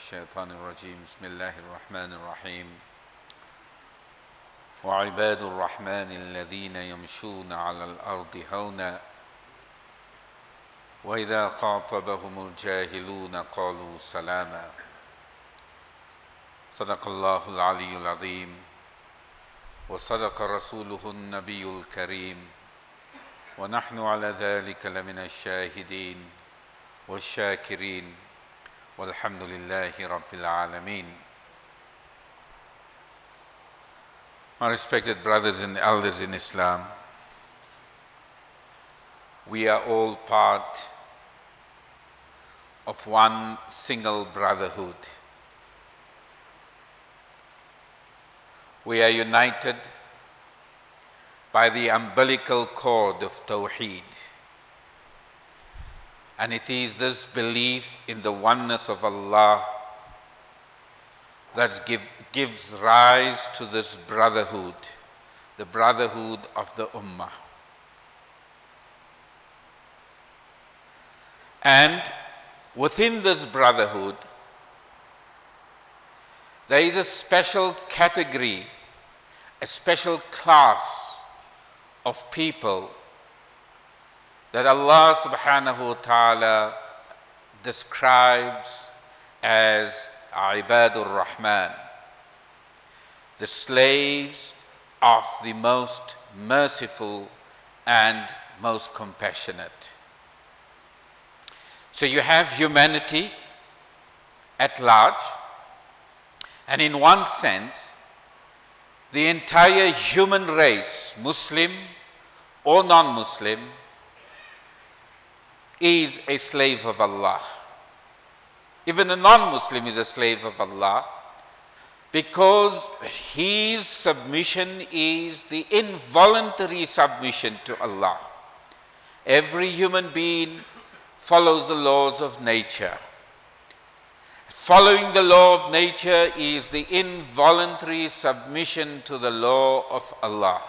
الشيطان الرجيم بسم الله الرحمن الرحيم وعباد الرحمن الذين يمشون على الأرض هونا وإذا خاطبهم الجاهلون قالوا سلاما صدق الله العلي العظيم وصدق رسوله النبي الكريم ونحن على ذلك لمن الشاهدين والشاكرين والحمد لله رب العالمين. My respected brothers and elders in Islam, we are all part of one single brotherhood. We are united by the umbilical cord of Tawheed. And it is this belief in the oneness of Allah that gives rise to this brotherhood, the brotherhood of the Ummah. And within this brotherhood, there is a special category, a special class of people that Allah subhanahu wa ta'ala describes as Ibadur Rahman, the slaves of the most merciful and most compassionate. So you have humanity at large, and in one sense, the entire human race, Muslim or non-Muslim, is a slave of Allah. Even a non-Muslim is a slave of Allah because his submission is the involuntary submission to Allah. Every human being follows the laws of nature. Following the law of nature is the involuntary submission to the law of Allah.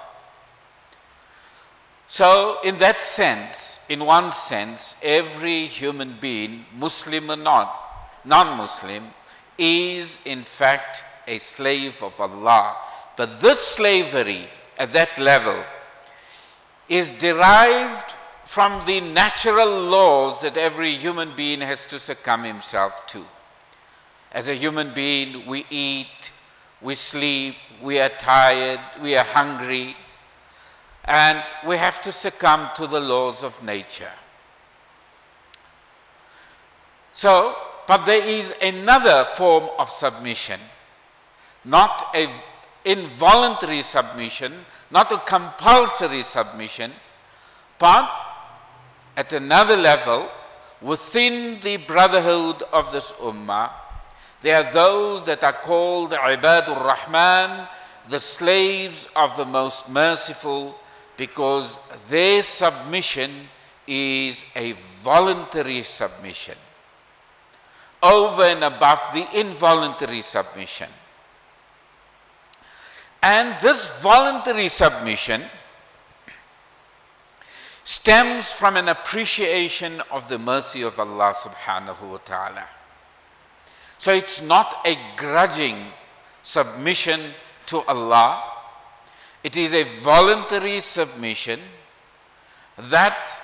So, in that sense, in one sense, every human being, Muslim or not, non-Muslim, is in fact a slave of Allah. But this slavery at that level is derived from the natural laws that every human being has to succumb himself to. As a human being, we eat, we sleep, we are tired, we are hungry, and we have to succumb to the laws of nature. So, but there is another form of submission, not an involuntary submission, not a compulsory submission, but at another level, within the brotherhood of this ummah, there are those that are called Ibadur Rahman, the slaves of the most merciful, because their submission is a voluntary submission, over and above the involuntary submission. And this voluntary submission stems from an appreciation of the mercy of Allah subhanahu wa ta'ala. So it's not a grudging submission to Allah. It is a voluntary submission that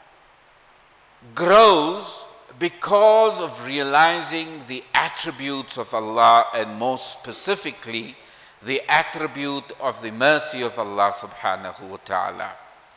grows because of realizing the attributes of Allah, and most specifically the attribute of the mercy of Allah subhanahu wa ta'ala.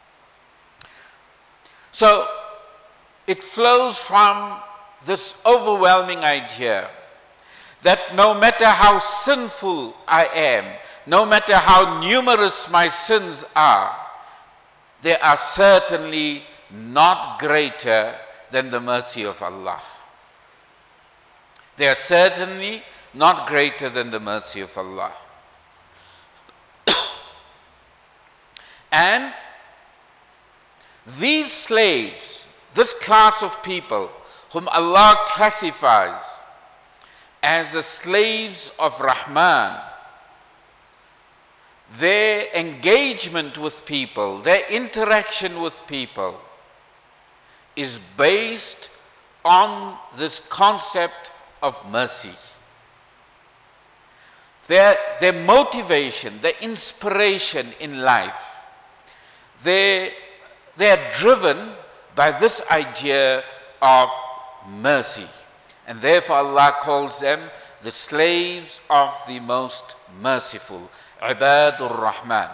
So it flows from this overwhelming idea that no matter how sinful I am, no matter how numerous my sins are, they are certainly not greater than the mercy of Allah. They are certainly not greater than the mercy of Allah. And these slaves, this class of people whom Allah classifies as the slaves of Rahman, their engagement with people, their interaction with people is based on this concept of mercy. Their motivation, their inspiration in life, they are driven by this idea of mercy. And therefore Allah calls them the slaves of the most merciful, Ibadur Rahman.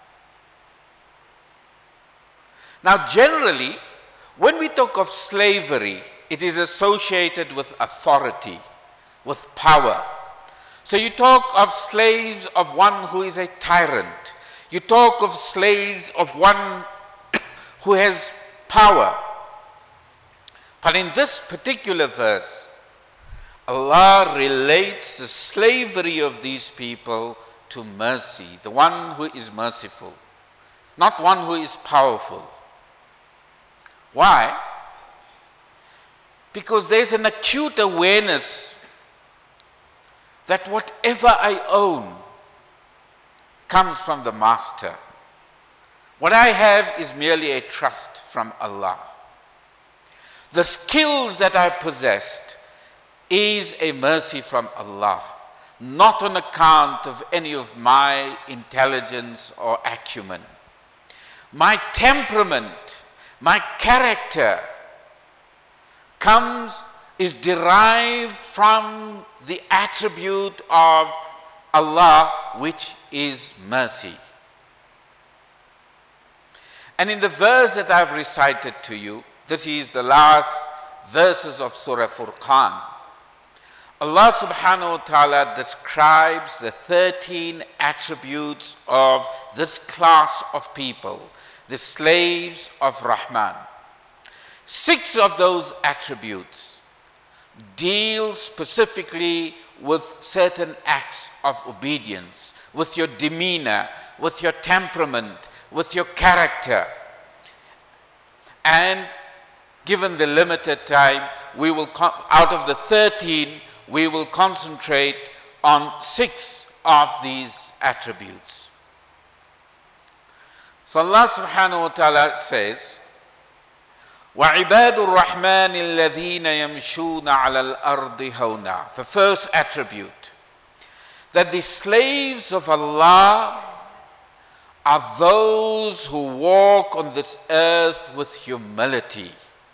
Now generally, when we talk of slavery, it is associated with authority, with power. So you talk of slaves of one who is a tyrant. You talk of slaves of one who has power. But in this particular verse, Allah relates the slavery of these people to mercy, the one who is merciful, not one who is powerful. Why? Because there's an acute awareness that whatever I own comes from the Master. What I have is merely a trust from Allah. The skills that I possessed is a mercy from Allah, not on account of any of my intelligence or acumen. My temperament, my character is derived from the attribute of Allah, which is mercy. And in the verse that I've recited to you, this is the last verses of Surah Furqan, Allah subhanahu wa ta'ala describes the 13 attributes of this class of people, the slaves of Rahman. 6 of those attributes deal specifically with certain acts of obedience, with your demeanor, with your temperament, with your character. And given the limited time, we will out of the 13, we will concentrate on 6 of these attributes. So Allah subhanahu wa ta'ala says, وَعِبَادُ الرَّحْمَنِ الَّذِينَ يَمْشُونَ عَلَى الْأَرْضِ هَوْنًا. The first attribute, that the slaves of Allah are those who walk on this earth with humility.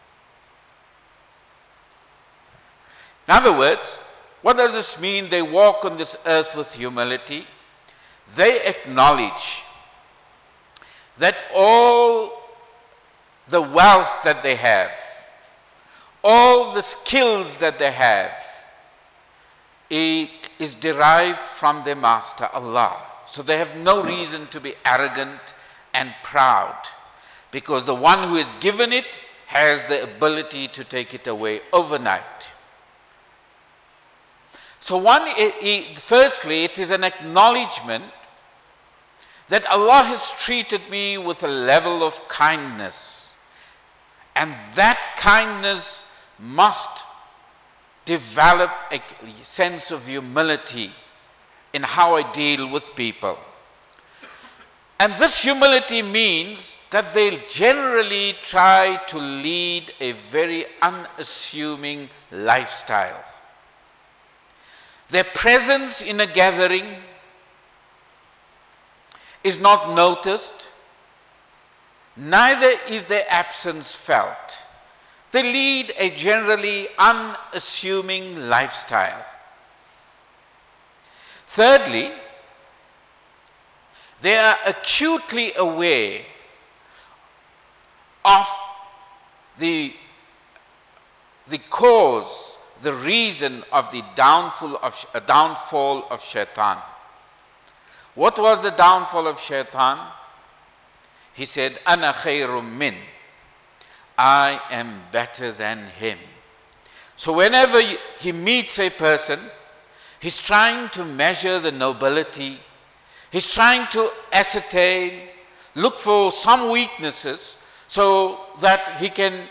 In other words, what does this mean? They walk on this earth with humility. They acknowledge that all the wealth that they have, all the skills that they have, it is derived from their Master, Allah. So they have no reason to be arrogant and proud, because the one who has given it has the ability to take it away overnight. So firstly, it is an acknowledgement that Allah has treated me with a level of kindness, and that kindness must develop a sense of humility in how I deal with people. And this humility means that they'll generally try to lead a very unassuming lifestyle. Their presence in a gathering is not noticed, neither is their absence felt. They lead a generally unassuming lifestyle. Thirdly, they are acutely aware of the cause, the reason of the downfall of Shaitan. What was the downfall of Shaitan? He said, Ana khairum min. I am better than him. So whenever he meets a person, he's trying to measure the nobility. He's trying to ascertain, look for some weaknesses so that he can,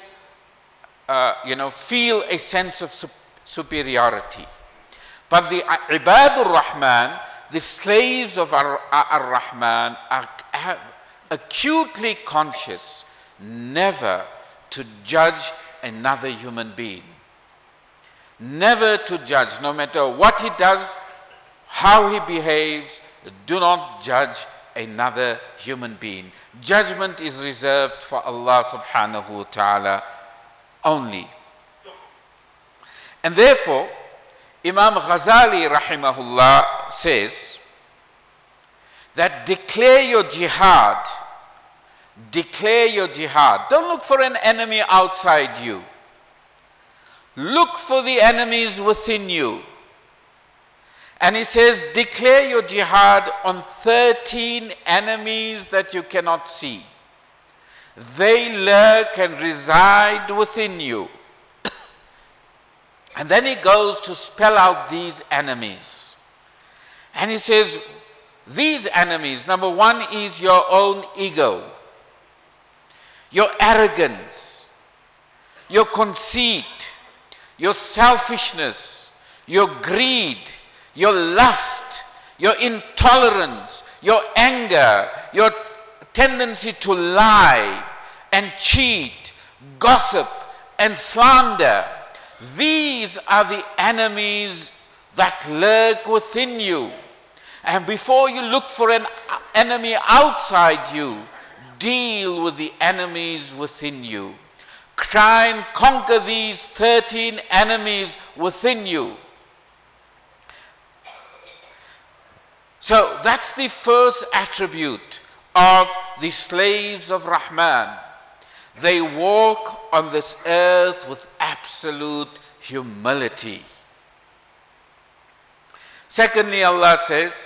feel a sense of superiority. But the Ibadur Rahman, the slaves of Ar-Rahman, are acutely conscious never to judge another human being, never to judge, no matter what he does, how he behaves. Do not judge another human being. Judgment is reserved for Allah subhanahu wa ta'ala only. And therefore, Imam Ghazali rahimahullah says that declare your jihad. Declare your jihad. Don't look for an enemy outside you. Look for the enemies within you. And he says, declare your jihad on 13 enemies that you cannot see. They lurk and reside within you. And then he goes to spell out these enemies. And he says, these enemies, number one is your own ego, your arrogance, your conceit, your selfishness, your greed, your lust, your intolerance, your anger, your tendency to lie and cheat, gossip and slander. These are the enemies that lurk within you. And before you look for an enemy outside you, deal with the enemies within you. Try and conquer these 13 enemies within you. So that's the first attribute of the slaves of Rahman. They walk on this earth with absolute humility. Secondly, Allah says,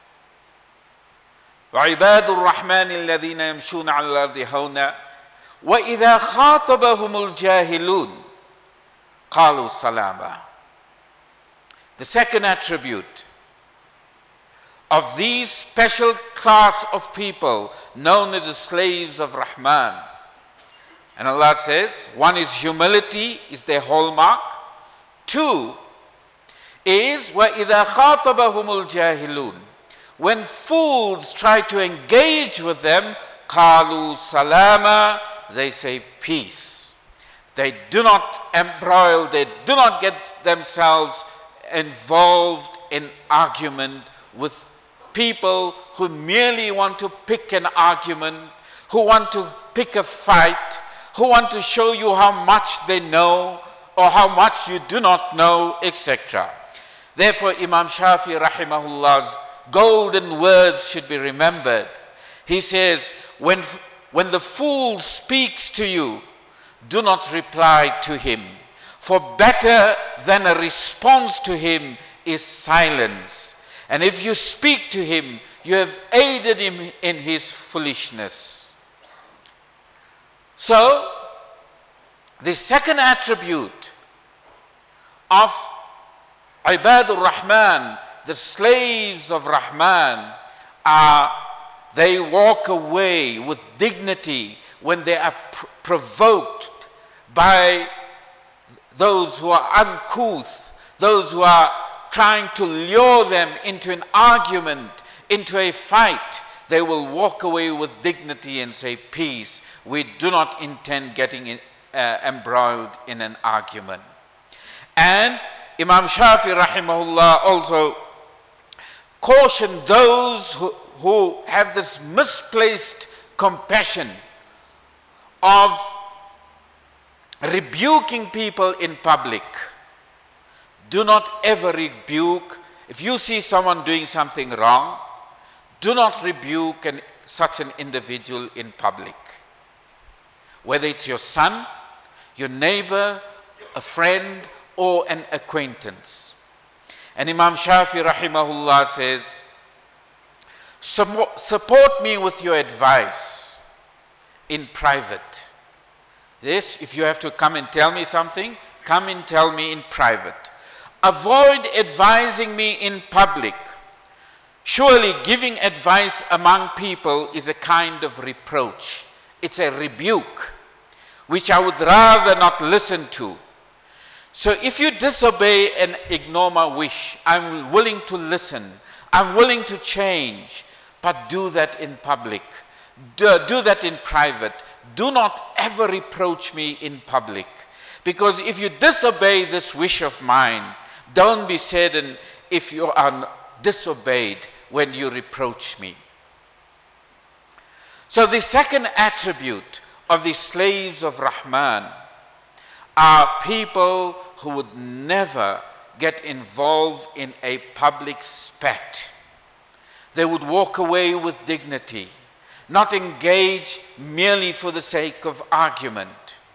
وَعِبَادُ الرَّحْمَنِ الَّذِينَ يَمْشُونَ عَلَى الْأَرْضِ هَوْنًا وَإِذَا خَاطَبَهُمُ الْجَاهِلُونَ قَالُوا سَلَامًا. The second attribute of these special class of people known as the slaves of Rahman. And Allah says, one is humility, is their hallmark. Two is وَإِذَا خَاطَبَهُمُ الْجَاهِلُونَ. When fools try to engage with them, قَالُوا سَلَامًا, they say peace. They do not embroil, they do not get themselves involved in argument with people who merely want to pick an argument, who want to pick a fight, who want to show you how much they know or how much you do not know, etc. Therefore, Imam Shafi rahimahullah's golden words should be remembered. He says, when the fool speaks to you, do not reply to him. For better than a response to him is silence. And if you speak to him, you have aided him in his foolishness. So, the second attribute of Ibadur Rahman, the slaves of Rahman, are they walk away with dignity when they are provoked by those who are uncouth, those who are trying to lure them into an argument, into a fight. They will walk away with dignity and say, peace. We do not intend getting embroiled in an argument. And Imam Shafi rahimahullah also cautioned those who have this misplaced compassion of rebuking people in public. Do not ever rebuke. If you see someone doing something wrong, do not rebuke such an individual in public. Whether it's your son, your neighbor, a friend, or an acquaintance. And Imam Shafi rahimahullah says, support me with your advice in private. This, if you have to come and tell me something, come and tell me in private. Avoid advising me in public. Surely giving advice among people is a kind of reproach. It's a rebuke, which I would rather not listen to. So if you disobey and ignore my wish, I'm willing to listen. I'm willing to change, but do that in public. Do that in private. Do not ever reproach me in public. Because if you disobey this wish of mine, don't be saddened if you are disobeyed when you reproach me. So the second attribute of the slaves of Rahman are people who would never get involved in a public spat. They would walk away with dignity, not engage merely for the sake of argument.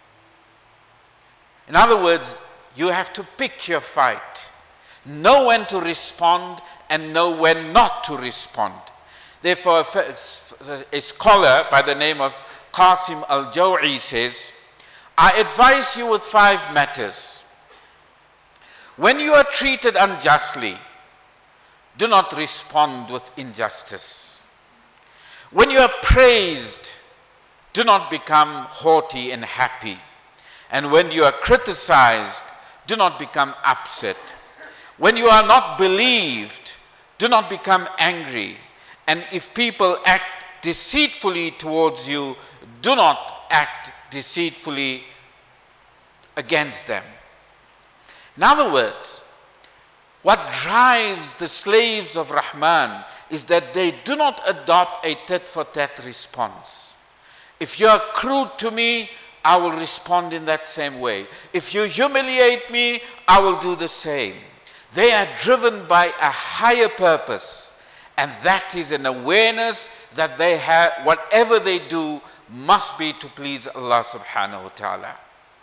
In other words, you have to pick your fight, know when to respond and know when not to respond. Therefore, a scholar by the name of Qasim al-Jaw'i says, I advise you with 5 matters. When you are treated unjustly, do not respond with injustice. When you are praised, do not become haughty and happy. And when you are criticized, do not become upset. When you are not believed, do not become angry. And if people act deceitfully towards you, do not act deceitfully against them. In other words, what drives the slaves of Rahman is that they do not adopt a tit-for-tat response. If you are crude to me, I will respond in that same way. If you humiliate me, I will do the same. They are driven by a higher purpose, and that is an awareness that they have, whatever they do must be to please Allah subhanahu wa ta'ala.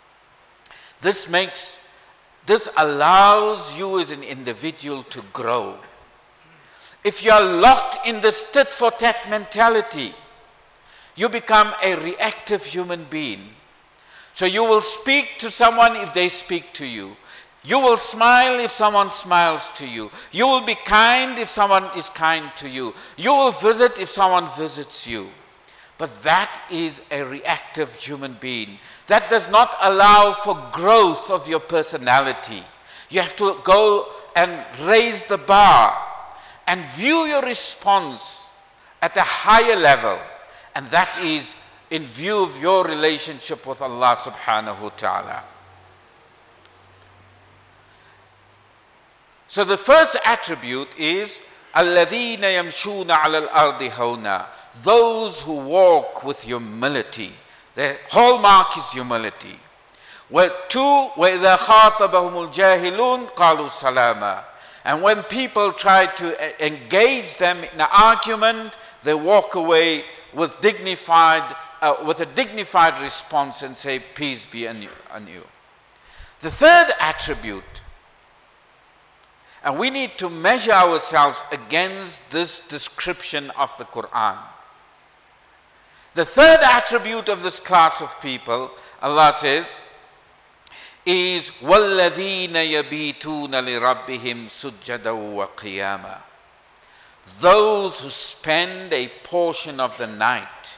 This allows you as an individual to grow. If you are locked in this tit-for-tat mentality, you become a reactive human being. So you will speak to someone if they speak to you. You will smile if someone smiles to you. You will be kind if someone is kind to you. You will visit if someone visits you. But that is a reactive human being. That does not allow for growth of your personality. You have to go and raise the bar and view your response at a higher level. And that is in view of your relationship with Allah subhanahu wa ta'ala. So the first attribute is الَّذِينَ يَمْشُونَ عَلَى الْأَرْضِ هَوْنًا, those who walk with humility. The hallmark is humility. وَإِذَا خَاطَبَهُمُ الْجَاهِلُونَ قَالُوا سَلَامًا. And when people try to engage them in an argument, they walk away with a dignified response and say, peace be on you. The third attribute, and we need to measure ourselves against this description of the Quran. The third attribute of this class of people, Allah says, is وَالَّذِينَ يَبِيتُونَ لِرَبِّهِمْ سُجَّدًا وَقِيَامًا. Those who spend a portion of the night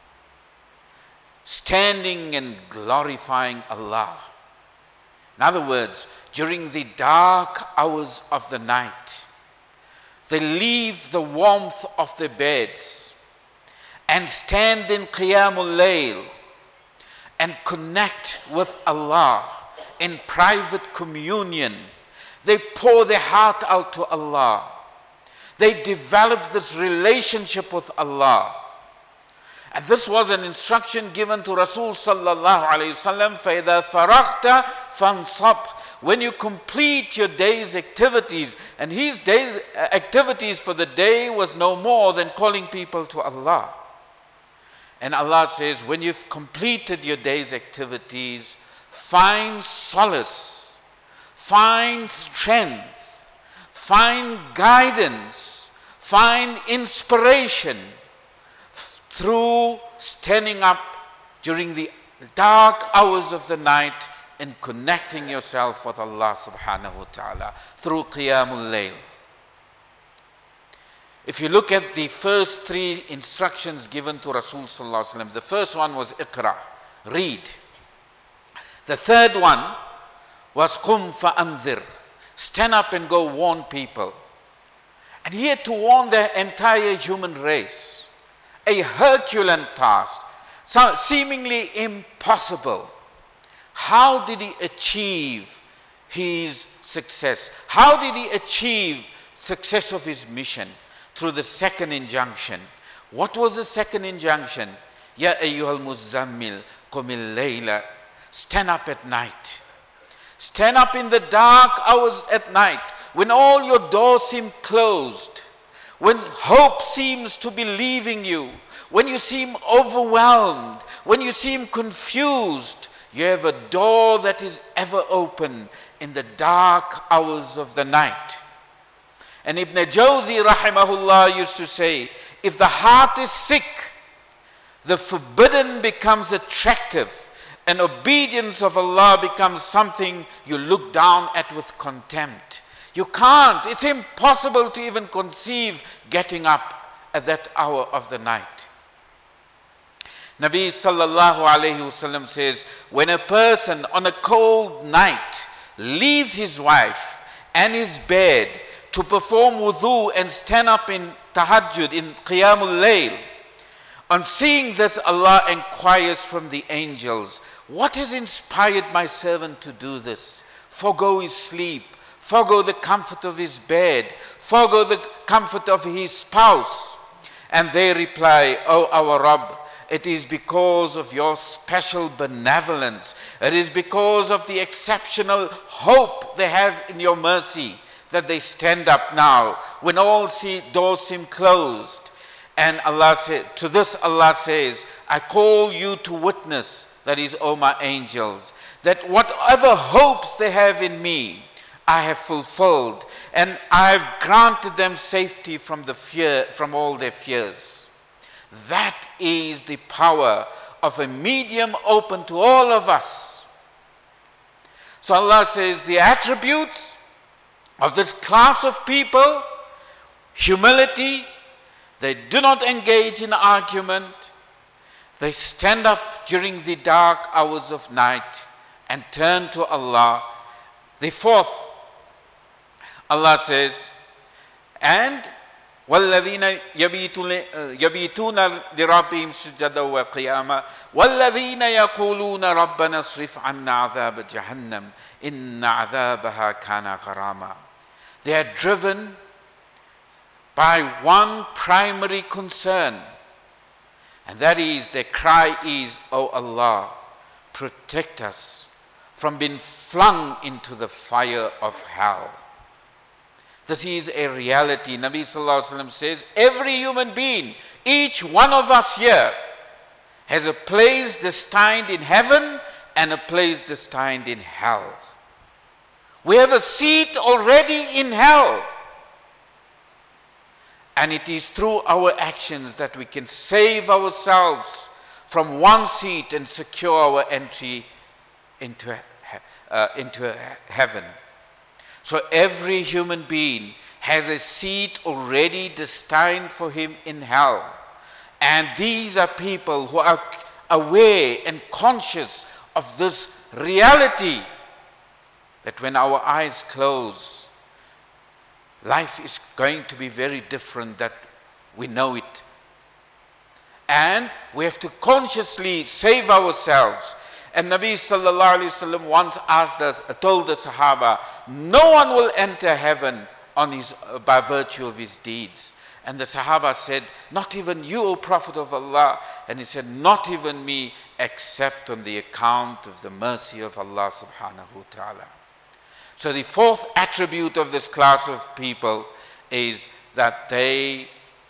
standing and glorifying Allah. In other words, during the dark hours of the night, they leave the warmth of their beds and stand in Qiyamul Layl and connect with Allah in private communion. They pour their heart out to Allah. They develop this relationship with Allah. And this was an instruction given to Rasul sallallahu alayhi wasallam, فَإِذَا فَرَغْتَ فَانْصَبْ. When you complete your day's activities, and his day's activities for the day was no more than calling people to Allah. And Allah says, when you've completed your day's activities, find solace, find strength, find guidance, find inspiration through standing up during the dark hours of the night and connecting yourself with Allah subhanahu wa ta'ala through Qiyamul Layl. If you look at the first 3 instructions given to Rasul sallallahu alaihi wasallam, the first one was Iqra, read. The third one was Qum fa'anzir, stand up and go warn people. And he had to warn the entire human race, a Herculean task, seemingly impossible. how did he achieve his success? How did he achieve success of his mission? Through the second injunction. What was the second injunction? Ya ayyuhal muzammil qumil layla. Stand up at night. Stand up in the dark hours at night, when all your doors seem closed, when hope seems to be leaving you, when you seem overwhelmed, when you seem confused. You have a door that is ever open in the dark hours of the night. And Ibn Jawzi rahimahullah used to say, if the heart is sick, the forbidden becomes attractive, and obedience of Allah becomes something you look down at with contempt. You can't, it's impossible to even conceive getting up at that hour of the night. Nabi sallallahu alayhi wasallam says, when a person on a cold night leaves his wife and his bed to perform wudu and stand up in tahajjud, in qiyamul layl, on seeing this, Allah inquires from the angels, what has inspired my servant to do this? Forgo his sleep, forgo the comfort of his bed, forgo the comfort of his spouse. And they reply, O our Rabb, it is because of your special benevolence. It is because of the exceptional hope they have in your mercy that they stand up now when all doors seem closed. And Allah said, to this Allah says, I call you to witness, that is, O my angels, that whatever hopes they have in me, I have fulfilled, and I have granted them safety from all their fears. That is the power of a medium open to all of us. So Allah says the attributes of this class of people: humility, they do not engage in argument, they stand up during the dark hours of night and turn to Allah. The fourth, Allah says, and وَالَّذِينَ يَبِيتُونَ لِرَبِّهِمْ سُجَّدًا وَقِيَامًا وَالَّذِينَ يَقُولُونَ رَبَّنَا اصْرِفْ عَنَّا عَذَابَ جَهَنَّمَ إِنَّ عَذَابَهَا كَانَ غَرَامًا. They are driven by one primary concern, and that is, their cry is, O Allah, protect us from being flung into the fire of hell. This is a reality. Nabi sallallahu alaihi wasallam says, every human being, each one of us here, has a place destined in heaven and a place destined in hell. We have a seat already in hell. And it is through our actions that we can save ourselves from one seat and secure our entry into heaven. So every human being has a seat already destined for him in hell. And these are people who are aware and conscious of this reality, that when our eyes close, life is going to be very different that we know it. And we have to consciously save ourselves. And Nabi sallallahu alaihi wasallam once told the Sahaba, no one will enter heaven by virtue of his deeds. And the Sahaba said, not even you, O Prophet of Allah. And he said, not even me, except on the account of the mercy of Allah subhanahu wa ta'ala. So the fourth attribute of this class of people is that they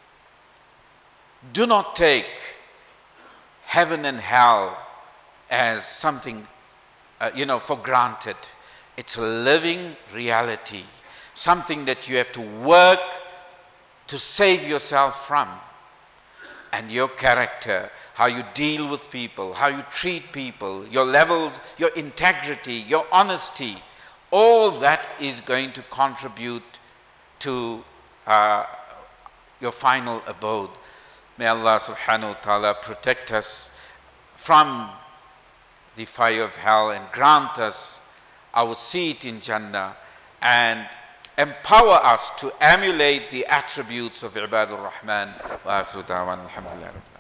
do not take heaven and hell as something, for granted. It's a living reality, something that you have to work to save yourself from. And your character, how you deal with people, how you treat people, your levels, your integrity, your honesty, all that is going to contribute to your final abode. May Allah subhanahu wa ta'ala protect us from the fire of hell and grant us our seat in Jannah and empower us to emulate the attributes of Ibadur Rahman. Wa akhiru da'wana alhamdulillah.